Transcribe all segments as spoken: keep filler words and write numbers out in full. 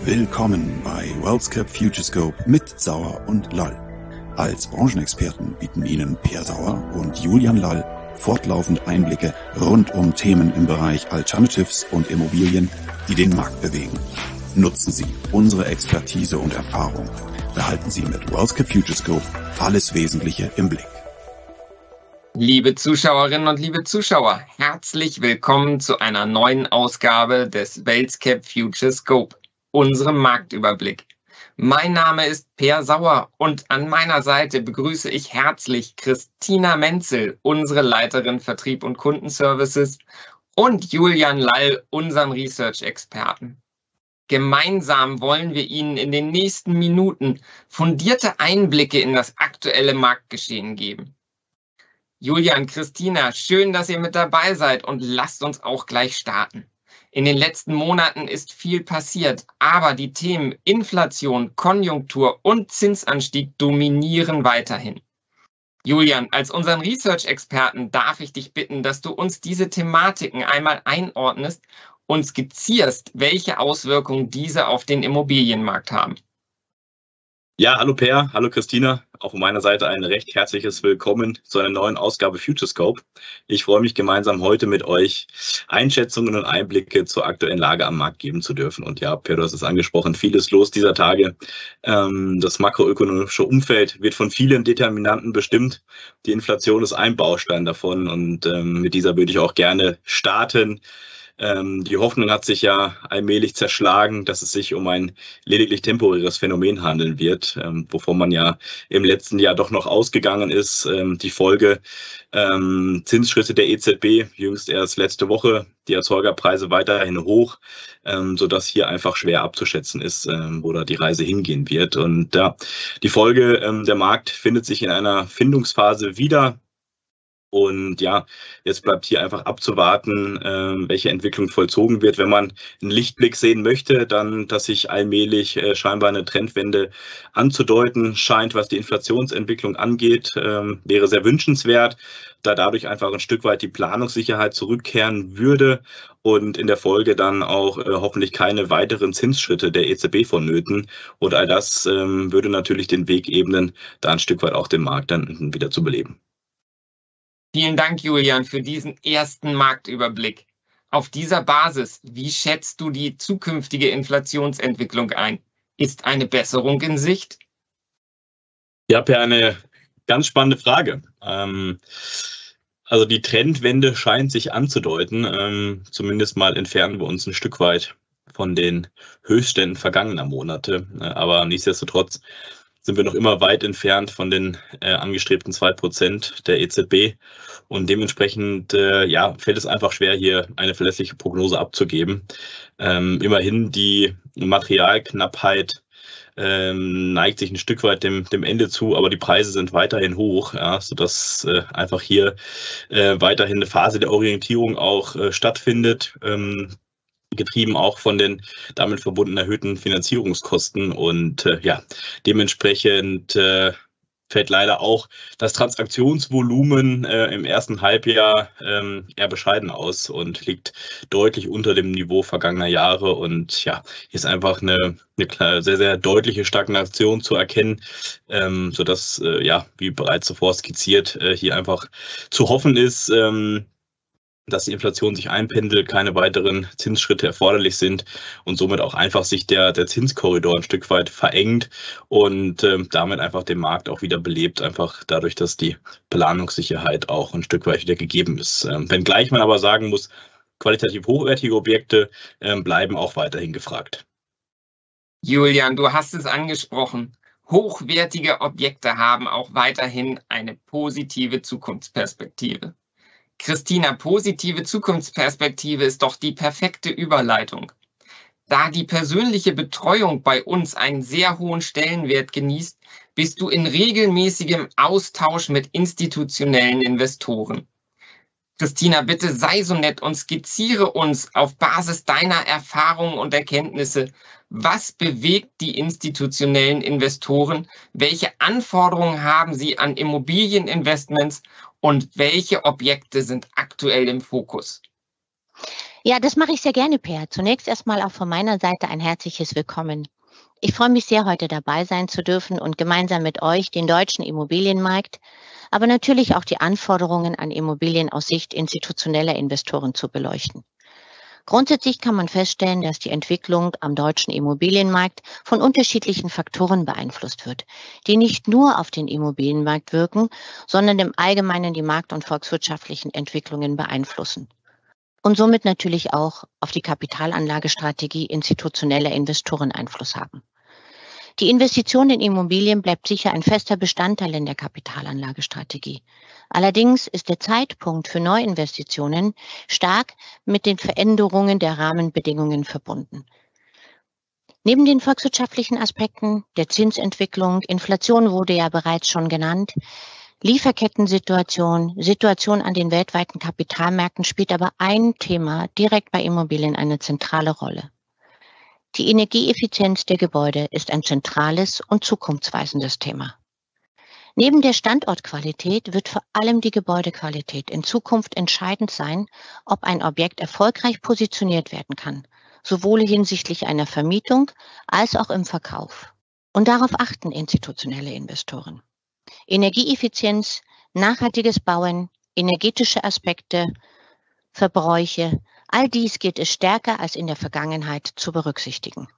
Willkommen bei WealthCap Futurescope mit Sauer und Lall. Als Branchenexperten bieten Ihnen Per Sauer und Julian Lall fortlaufend Einblicke rund um Themen im Bereich Alternatives und Immobilien, die den Markt bewegen. Nutzen Sie unsere Expertise und Erfahrung. Behalten Sie mit WealthCap Futurescope alles Wesentliche im Blick. Liebe Zuschauerinnen und liebe Zuschauer, herzlich willkommen zu einer neuen Ausgabe des WealthCap Futurescope, unserem Marktüberblick. Mein Name ist Per Sauer und an meiner Seite begrüße ich herzlich Christina Menzel, unsere Leiterin Vertrieb und Kundenservices, und Julian Lall, unseren Research-Experten. Gemeinsam wollen wir Ihnen in den nächsten Minuten fundierte Einblicke in das aktuelle Marktgeschehen geben. Julian, Christina, schön, dass ihr mit dabei seid und lasst uns auch gleich starten. In den letzten Monaten ist viel passiert, aber die Themen Inflation, Konjunktur und Zinsanstieg dominieren weiterhin. Julian, als unseren Research-Experten darf ich dich bitten, dass du uns diese Thematiken einmal einordnest und skizzierst, welche Auswirkungen diese auf den Immobilienmarkt haben. Ja, hallo Per, hallo Christina. Auch von meiner Seite ein recht herzliches Willkommen zu einer neuen Ausgabe Futurescope. Ich freue mich, gemeinsam heute mit euch Einschätzungen und Einblicke zur aktuellen Lage am Markt geben zu dürfen. Und ja, Per, du hast es angesprochen, vieles los dieser Tage. Ähm, das makroökonomische Umfeld wird von vielen Determinanten bestimmt. Die Inflation ist ein Baustein davon und ähm, mit dieser würde ich auch gerne starten. Ähm, die Hoffnung hat sich ja allmählich zerschlagen, dass es sich um ein lediglich temporäres Phänomen handeln wird, ähm, wovon man ja im letzten Jahr doch noch ausgegangen ist. Ähm, die Folge ähm, Zinsschritte der E Z B, jüngst erst letzte Woche, die Erzeugerpreise weiterhin hoch, ähm, sodass hier einfach schwer abzuschätzen ist, ähm, wo da die Reise hingehen wird. Und ja, die Folge, ähm, der Markt findet sich in einer Findungsphase wieder. Und ja, jetzt bleibt hier einfach abzuwarten, äh, welche Entwicklung vollzogen wird. Wenn man einen Lichtblick sehen möchte, dann, dass sich allmählich äh, scheinbar eine Trendwende anzudeuten scheint, was die Inflationsentwicklung angeht, ähm, wäre sehr wünschenswert, da dadurch einfach ein Stück weit die Planungssicherheit zurückkehren würde und in der Folge dann auch äh, hoffentlich keine weiteren Zinsschritte der E Z B vonnöten. Und all das ähm, würde natürlich den Weg ebnen, da ein Stück weit auch den Markt dann wieder zu beleben. Vielen Dank, Julian, für diesen ersten Marktüberblick. Auf dieser Basis, wie schätzt du die zukünftige Inflationsentwicklung ein? Ist eine Besserung in Sicht? Ja, Per, eine ganz spannende Frage. Ähm, also die Trendwende scheint sich anzudeuten. Ähm, zumindest mal entfernen wir uns ein Stück weit von den Höchstständen vergangener Monate. Äh, aber nichtsdestotrotz sind wir noch immer weit entfernt von den äh, angestrebten zwei Prozent der E Z B. Und dementsprechend äh, ja, fällt es einfach schwer, hier eine verlässliche Prognose abzugeben. Ähm, immerhin die Materialknappheit ähm, neigt sich ein Stück weit dem, dem Ende zu, aber die Preise sind weiterhin hoch, ja, sodass äh, einfach hier äh, weiterhin eine Phase der Orientierung auch äh, stattfindet. Ähm, getrieben auch von den damit verbundenen erhöhten Finanzierungskosten und äh, ja, dementsprechend äh, fällt leider auch das Transaktionsvolumen äh, im ersten Halbjahr ähm, eher bescheiden aus und liegt deutlich unter dem Niveau vergangener Jahre und ja, hier ist einfach eine, eine sehr, sehr deutliche Stagnation zu erkennen, ähm, sodass, äh, ja, wie bereits zuvor skizziert, äh, hier einfach zu hoffen ist, ähm, dass die Inflation sich einpendelt, keine weiteren Zinsschritte erforderlich sind und somit auch einfach sich der, der Zinskorridor ein Stück weit verengt und ähm, damit einfach den Markt auch wieder belebt, einfach dadurch, dass die Planungssicherheit auch ein Stück weit wieder gegeben ist. Ähm, wenngleich man aber sagen muss, qualitativ hochwertige Objekte ähm, bleiben auch weiterhin gefragt. Julian, du hast es angesprochen. Hochwertige Objekte haben auch weiterhin eine positive Zukunftsperspektive. Christina, positive Zukunftsperspektive ist doch die perfekte Überleitung. Da die persönliche Betreuung bei uns einen sehr hohen Stellenwert genießt, bist du in regelmäßigem Austausch mit institutionellen Investoren. Christina, bitte sei so nett und skizziere uns auf Basis deiner Erfahrungen und Erkenntnisse, was bewegt die institutionellen Investoren, welche Anforderungen haben sie an Immobilieninvestments und welche Objekte sind aktuell im Fokus? Ja, das mache ich sehr gerne, Per. Zunächst erstmal auch von meiner Seite ein herzliches Willkommen. Ich freue mich sehr, heute dabei sein zu dürfen und gemeinsam mit euch den deutschen Immobilienmarkt, aber natürlich auch die Anforderungen an Immobilien aus Sicht institutioneller Investoren zu beleuchten. Grundsätzlich kann man feststellen, dass die Entwicklung am deutschen Immobilienmarkt von unterschiedlichen Faktoren beeinflusst wird, die nicht nur auf den Immobilienmarkt wirken, sondern im Allgemeinen die markt- und volkswirtschaftlichen Entwicklungen beeinflussen. Und somit natürlich auch auf die Kapitalanlagestrategie institutioneller Investoren Einfluss haben. Die Investition in Immobilien bleibt sicher ein fester Bestandteil in der Kapitalanlagestrategie. Allerdings ist der Zeitpunkt für Neuinvestitionen stark mit den Veränderungen der Rahmenbedingungen verbunden. Neben den volkswirtschaftlichen Aspekten der Zinsentwicklung, Inflation wurde ja bereits schon genannt, Lieferkettensituation, Situation an den weltweiten Kapitalmärkten spielt aber ein Thema direkt bei Immobilien eine zentrale Rolle. Die Energieeffizienz der Gebäude ist ein zentrales und zukunftsweisendes Thema. Neben der Standortqualität wird vor allem die Gebäudequalität in Zukunft entscheidend sein, ob ein Objekt erfolgreich positioniert werden kann, sowohl hinsichtlich einer Vermietung als auch im Verkauf. Und darauf achten institutionelle Investoren. Energieeffizienz, nachhaltiges Bauen, energetische Aspekte, Verbräuche, all dies gilt es stärker als in der Vergangenheit zu berücksichtigen.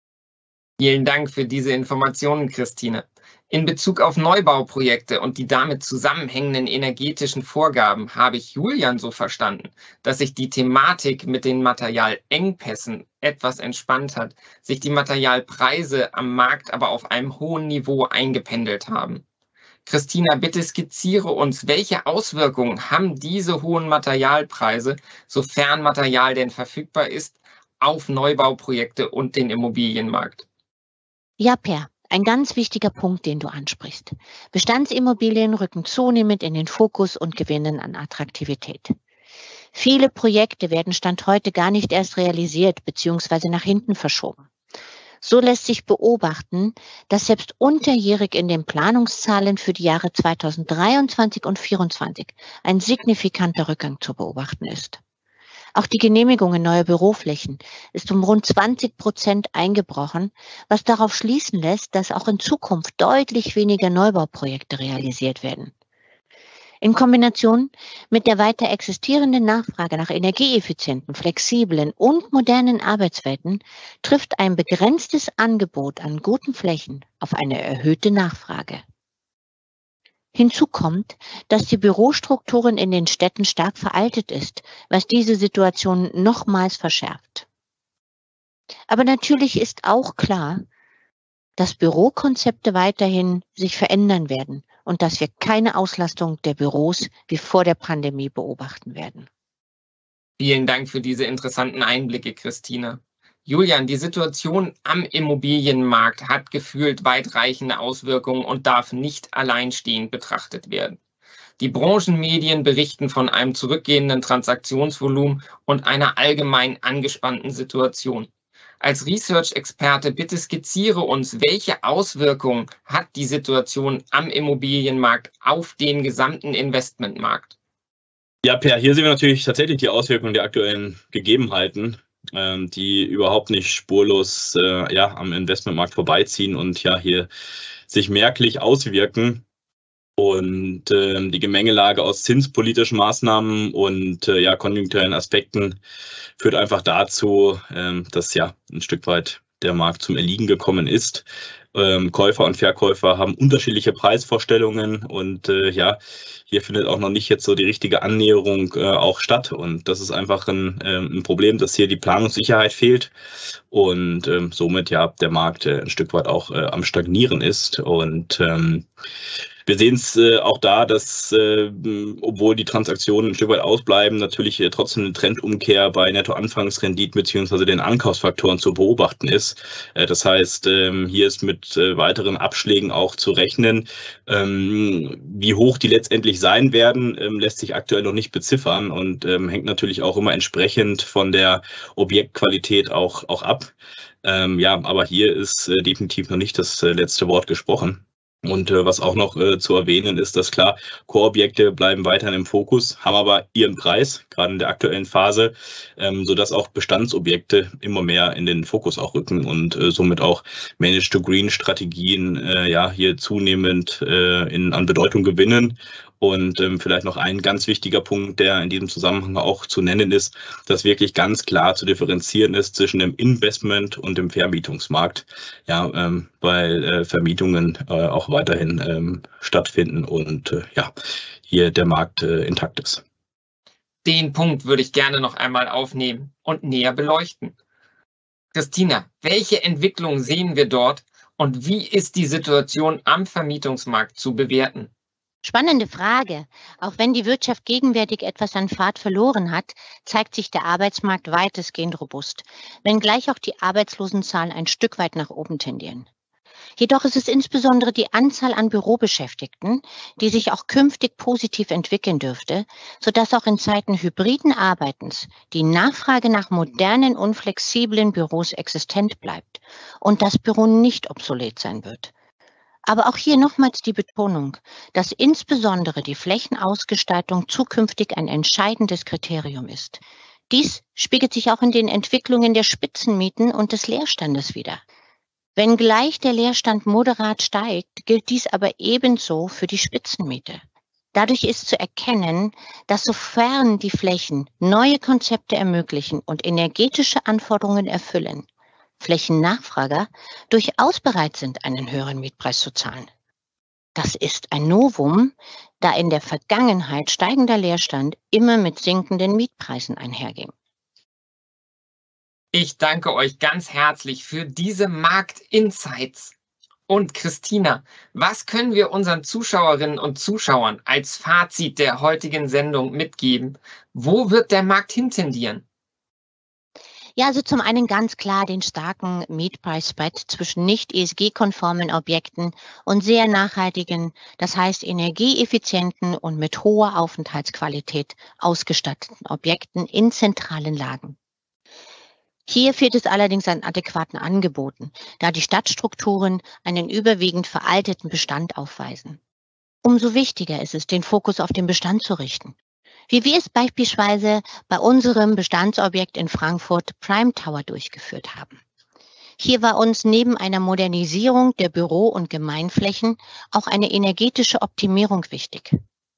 Vielen Dank für diese Informationen, Christine. In Bezug auf Neubauprojekte und die damit zusammenhängenden energetischen Vorgaben habe ich Julian so verstanden, dass sich die Thematik mit den Materialengpässen etwas entspannt hat, sich die Materialpreise am Markt aber auf einem hohen Niveau eingependelt haben. Christina, bitte skizziere uns, welche Auswirkungen haben diese hohen Materialpreise, sofern Material denn verfügbar ist, auf Neubauprojekte und den Immobilienmarkt? Ja, Per, ein ganz wichtiger Punkt, den du ansprichst. Bestandsimmobilien rücken zunehmend in den Fokus und gewinnen an Attraktivität. Viele Projekte werden Stand heute gar nicht erst realisiert bzw. nach hinten verschoben. So lässt sich beobachten, dass selbst unterjährig in den Planungszahlen für die Jahre zweitausenddreiundzwanzig und zweitausendvierundzwanzig ein signifikanter Rückgang zu beobachten ist. Auch die Genehmigungen neuer Büroflächen ist um rund zwanzig Prozent eingebrochen, was darauf schließen lässt, dass auch in Zukunft deutlich weniger Neubauprojekte realisiert werden. In Kombination mit der weiter existierenden Nachfrage nach energieeffizienten, flexiblen und modernen Arbeitswelten trifft ein begrenztes Angebot an guten Flächen auf eine erhöhte Nachfrage. Hinzu kommt, dass die Bürostrukturen in den Städten stark veraltet ist, was diese Situation nochmals verschärft. Aber natürlich ist auch klar, dass Bürokonzepte weiterhin sich verändern werden und dass wir keine Auslastung der Büros wie vor der Pandemie beobachten werden. Vielen Dank für diese interessanten Einblicke, Christina. Julian, die Situation am Immobilienmarkt hat gefühlt weitreichende Auswirkungen und darf nicht alleinstehend betrachtet werden. Die Branchenmedien berichten von einem zurückgehenden Transaktionsvolumen und einer allgemein angespannten Situation. Als Research-Experte bitte skizziere uns, welche Auswirkungen hat die Situation am Immobilienmarkt auf den gesamten Investmentmarkt? Ja, Per, hier sehen wir natürlich tatsächlich die Auswirkungen der aktuellen Gegebenheiten, ähm, die überhaupt nicht spurlos äh, ja, am Investmentmarkt vorbeiziehen und ja hier sich merklich auswirken. Und äh, die Gemengelage aus zinspolitischen Maßnahmen und äh, ja, konjunkturellen Aspekten führt einfach dazu, äh, dass ja ein Stück weit der Markt zum Erliegen gekommen ist. Ähm, Käufer und Verkäufer haben unterschiedliche Preisvorstellungen und äh, ja, hier findet auch noch nicht jetzt so die richtige Annäherung äh, auch statt. Und das ist einfach ein, äh, ein Problem, dass hier die Planungssicherheit fehlt und äh, somit ja der Markt äh, ein Stück weit auch äh, am Stagnieren ist. Und ähm, wir sehen es äh, auch da, dass, äh, obwohl die Transaktionen ein Stück weit ausbleiben, natürlich äh, trotzdem eine Trendumkehr bei Nettoanfangsrenditen bzw. den Ankaufsfaktoren zu beobachten ist. Äh, das heißt, ähm, hier ist mit äh, weiteren Abschlägen auch zu rechnen. Ähm, wie hoch die letztendlich sein werden, ähm, lässt sich aktuell noch nicht beziffern und ähm, hängt natürlich auch immer entsprechend von der Objektqualität auch, auch ab. Ähm, ja, aber hier ist äh, definitiv noch nicht das äh, letzte Wort gesprochen. Und äh, was auch noch äh, zu erwähnen ist, dass klar, Core-Objekte bleiben weiterhin im Fokus, haben aber ihren Preis, gerade in der aktuellen Phase, ähm, sodass auch Bestandsobjekte immer mehr in den Fokus auch rücken und äh, somit auch Managed-to-Green-Strategien äh, ja hier zunehmend äh, in, an Bedeutung gewinnen. Und ähm, vielleicht noch ein ganz wichtiger Punkt, der in diesem Zusammenhang auch zu nennen ist, dass wirklich ganz klar zu differenzieren ist zwischen dem Investment und dem Vermietungsmarkt. Ja, ähm, weil äh, Vermietungen äh, auch weiterhin ähm, stattfinden und äh, ja, hier der Markt äh, intakt ist. Den Punkt würde ich gerne noch einmal aufnehmen und näher beleuchten. Christina, welche Entwicklung sehen wir dort und wie ist die Situation am Vermietungsmarkt zu bewerten? Spannende Frage. Auch wenn die Wirtschaft gegenwärtig etwas an Fahrt verloren hat, zeigt sich der Arbeitsmarkt weitestgehend robust, wenngleich auch die Arbeitslosenzahlen ein Stück weit nach oben tendieren. Jedoch ist es insbesondere die Anzahl an Bürobeschäftigten, die sich auch künftig positiv entwickeln dürfte, sodass auch in Zeiten hybriden Arbeitens die Nachfrage nach modernen und flexiblen Büros existent bleibt und das Büro nicht obsolet sein wird. Aber auch hier nochmals die Betonung, dass insbesondere die Flächenausgestaltung zukünftig ein entscheidendes Kriterium ist. Dies spiegelt sich auch in den Entwicklungen der Spitzenmieten und des Leerstandes wider. Wenngleich der Leerstand moderat steigt, gilt dies aber ebenso für die Spitzenmiete. Dadurch ist zu erkennen, dass sofern die Flächen neue Konzepte ermöglichen und energetische Anforderungen erfüllen, Flächennachfrager durchaus bereit sind, einen höheren Mietpreis zu zahlen. Das ist ein Novum, da in der Vergangenheit steigender Leerstand immer mit sinkenden Mietpreisen einherging. Ich danke euch ganz herzlich für diese Marktinsights. Und Christina, was können wir unseren Zuschauerinnen und Zuschauern als Fazit der heutigen Sendung mitgeben? Wo wird der Markt hintendieren? Ja, also zum einen ganz klar den starken Mietpreisspread zwischen nicht E S G-konformen Objekten und sehr nachhaltigen, das heißt energieeffizienten und mit hoher Aufenthaltsqualität ausgestatteten Objekten in zentralen Lagen. Hier fehlt es allerdings an adäquaten Angeboten, da die Stadtstrukturen einen überwiegend veralteten Bestand aufweisen. Umso wichtiger ist es, den Fokus auf den Bestand zu richten. Wie wir es beispielsweise bei unserem Bestandsobjekt in Frankfurt Prime Tower durchgeführt haben. Hier war uns neben einer Modernisierung der Büro- und Gemeinflächen auch eine energetische Optimierung wichtig.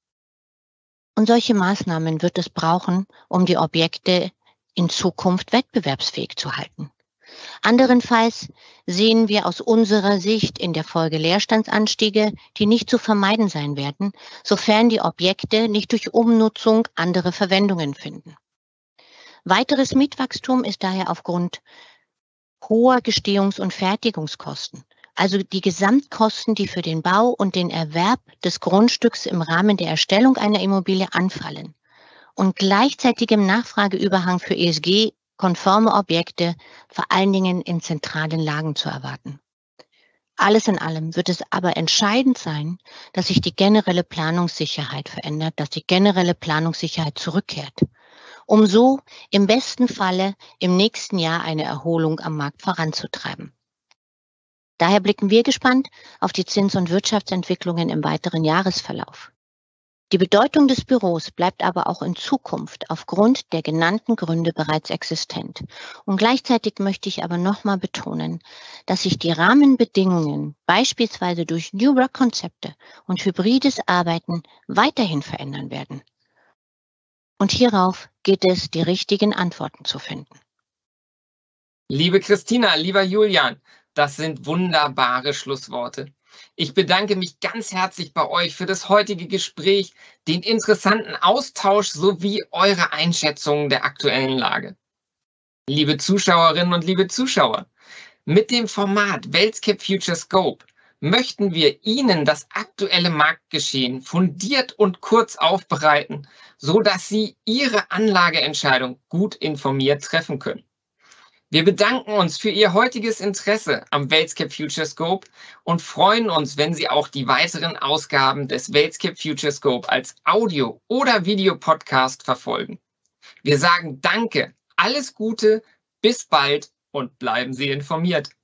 Und solche Maßnahmen wird es brauchen, um die Objekte in Zukunft wettbewerbsfähig zu halten. Anderenfalls sehen wir aus unserer Sicht in der Folge Leerstandsanstiege, die nicht zu vermeiden sein werden, sofern die Objekte nicht durch Umnutzung andere Verwendungen finden. Weiteres Mietwachstum ist daher aufgrund hoher Gestehungs- und Fertigungskosten, also die Gesamtkosten, die für den Bau und den Erwerb des Grundstücks im Rahmen der Erstellung einer Immobilie anfallen, und gleichzeitigem Nachfrageüberhang für E S G-konforme Objekte, vor allen Dingen in zentralen Lagen zu erwarten. Alles in allem wird es aber entscheidend sein, dass sich die generelle Planungssicherheit verändert, dass die generelle Planungssicherheit zurückkehrt, um so im besten Falle im nächsten Jahr eine Erholung am Markt voranzutreiben. Daher blicken wir gespannt auf die Zins- und Wirtschaftsentwicklungen im weiteren Jahresverlauf. Die Bedeutung des Büros bleibt aber auch in Zukunft aufgrund der genannten Gründe bereits existent. Und gleichzeitig möchte ich aber nochmal betonen, dass sich die Rahmenbedingungen beispielsweise durch New Work-Konzepte und hybrides Arbeiten weiterhin verändern werden. Und hierauf geht es, die richtigen Antworten zu finden. Liebe Christina, lieber Julian, das sind wunderbare Schlussworte. Ich bedanke mich ganz herzlich bei euch für das heutige Gespräch, den interessanten Austausch sowie eure Einschätzungen der aktuellen Lage. Liebe Zuschauerinnen und liebe Zuschauer, mit dem Format WeltScape Future Scope möchten wir Ihnen das aktuelle Marktgeschehen fundiert und kurz aufbereiten, so dass Sie Ihre Anlageentscheidung gut informiert treffen können. Wir bedanken uns für Ihr heutiges Interesse am WeltScape Future Scope und freuen uns, wenn Sie auch die weiteren Ausgaben des WeltScape Future Scope als Audio- oder Videopodcast verfolgen. Wir sagen Danke, alles Gute, bis bald und bleiben Sie informiert.